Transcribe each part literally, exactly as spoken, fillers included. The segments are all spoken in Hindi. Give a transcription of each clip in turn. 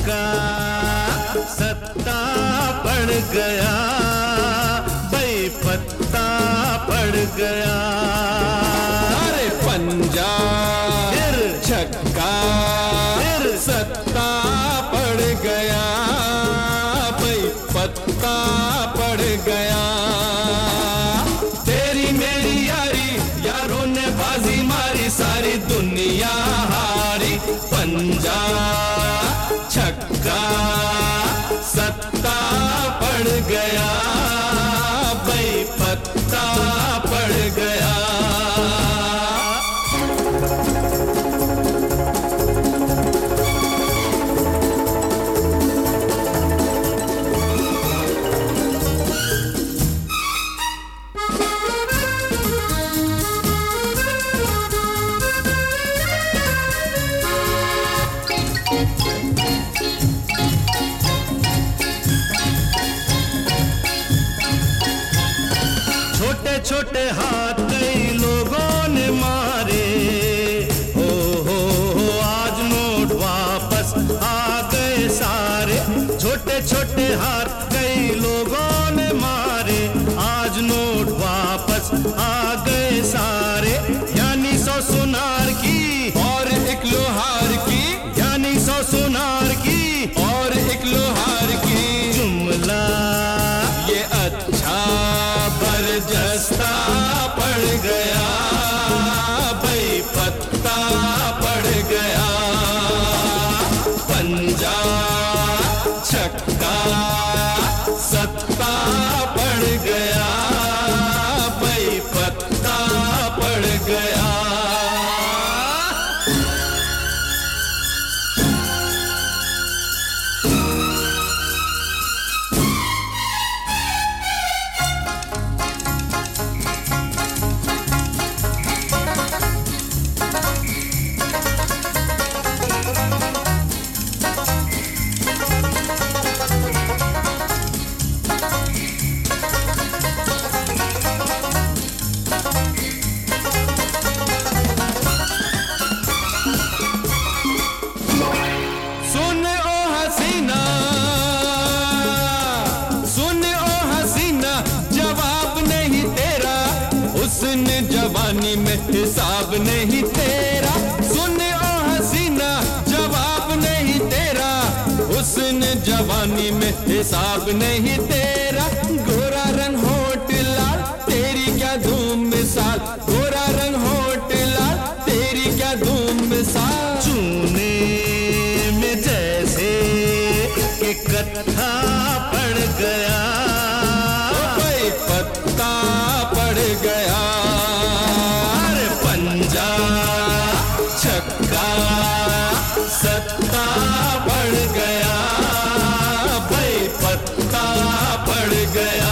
छक्का सत्ता पड़ गया, भाई पत्ता पड़ गया। अरे पंजा फिर छक्का फिर सत्ता पड़ गया, भाई पत्ता पड़ गया। तेरी मेरी यारी, यारों ने बाजी मारी, सारी दुनिया हारी। पंजा छक्का सत्ता पड़ गया, भाई पत्ता पड़ गया। छोटे छोटे हाथ कई लोगों ने मारे, हो हो हो आज नोट वापस आ गए सारे। छोटे छोटे हाथ कई लोगों ने मारे, आज नोट वापस आ गए सारे। यानी सौ सुनार की और एक लोहार की, यानी सौ सुनार की और एक लोहार की। जुमला ये अच्छा बरजस्ता पड़ गया, भाई पत्ता पड़ गया। पंजा छक्का सत्ता पड़ गया, भाई पत्ता पड़ गया। सुन ओ हसीना, सुन ओ हसीना, जवाब नहीं तेरा, हुस्न जवानी में हिसाब नहीं तेरा। सुन ओ हसीना, जवाब नहीं तेरा, हुस्न जवानी में हिसाब नहीं तेरा। गोरा रंग होठ लाल, तेरी क्या धूम मिसाल, गोरा रंग होठ लाल, तेरी क्या धूम मिसाल। चूने में जैसे कि कत्था पड़ गया, भाई पत्ता पड़ गया। अरे पंजा छक्का सत्ता पड़ गया, भाई पत्ता पड़ गया।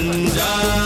बन जा।